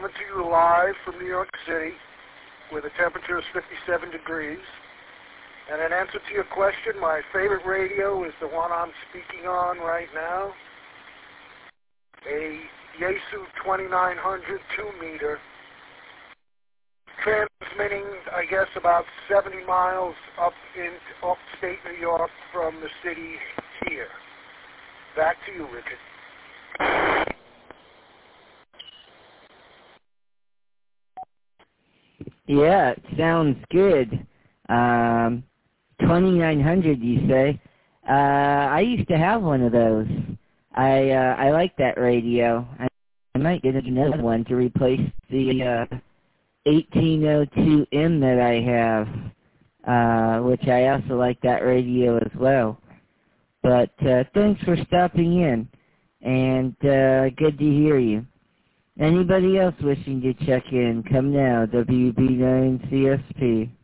coming to you live from New York City, where the temperature is 57 degrees. And in answer to your question, my favorite radio is the one I'm speaking on right now, a Yaesu 2900 2-meter, transmitting, I guess, about 70 miles up in upstate New York from the city here. Back to you, Richard. Yeah, it sounds good. 2900, you say? I used to have one of those. I like that radio. I might get another one to replace the 1802M that I have, which I also like that radio as well. But thanks for stopping in, and good to hear you. Anybody else wishing to check in, come now, WB9CSP.